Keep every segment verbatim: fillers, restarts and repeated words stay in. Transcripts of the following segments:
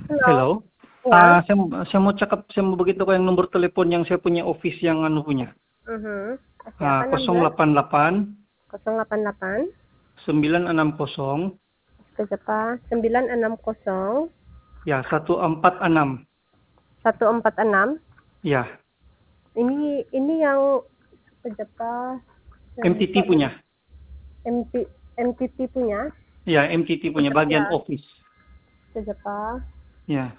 Halo. Hello. Ya. Ah, saya, saya mau cakap, saya mau begitu yang nomor telepon yang saya punya office yang anu punya. Mhm. Oke, Ah, apa nol nomor? delapan delapan nol delapan delapan sembilan enam nol Kejapa sembilan enam nol ya satu empat enam. satu empat enam. Ya, Ini ini yang kejapa M T T punya. M T M T T punya. Ya, M T T punya bagian Ya. office. Kejapa. Ya.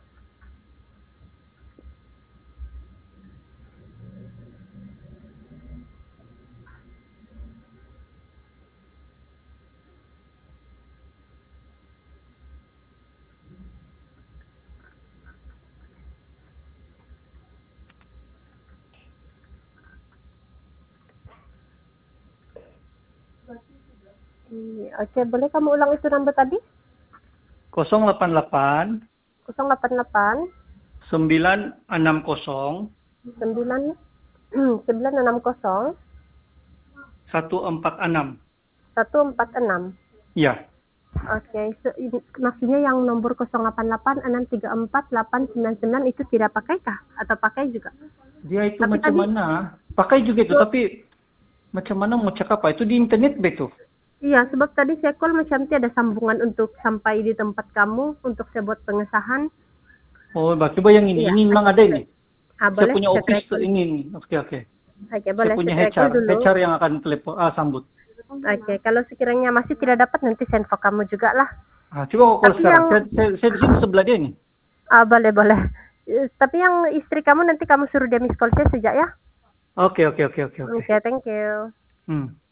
Hmm, Oke, boleh kamu ulang itu nomor tadi? nol delapan delapan nol delapan delapan sembilan enam nol sembilan sembilan enam nol satu empat enam. satu empat enam. Ya. Oke, so, ini, maksudnya yang nomor nol delapan delapan enam tiga empat delapan sembilan sembilan itu tidak pakai kah? Atau pakai juga? Dia itu Tapi macam tadi, mana? Pakai juga itu, so, tapi macam mana mau cakap apa? Itu di internet betul. iya, sebab tadi saya call macam itu ada sambungan untuk sampai di tempat kamu untuk saya buat pengesahan. Oh, coba yang ini. Iya, Ini memang oke, ada oke. ini. Ah, Saya boleh, punya saya try office tuh call. ini. Oke, oke. Oke, Saya boleh, punya saya try call H R. dulu. H R yang akan telepon, ah, sambut. Oke, kalau sekiranya masih tidak dapat nanti saya info kamu juga lah. Ah, coba kok call Tapi sekarang. yang, Saya, saya, saya di sini sebelah dia ini. ah, boleh, boleh. Eh, Tapi yang istri kamu nanti kamu suruh dia miss call saya sejak ya. Oke, oke, oke, oke, oke. Oke, thank you. Hmm.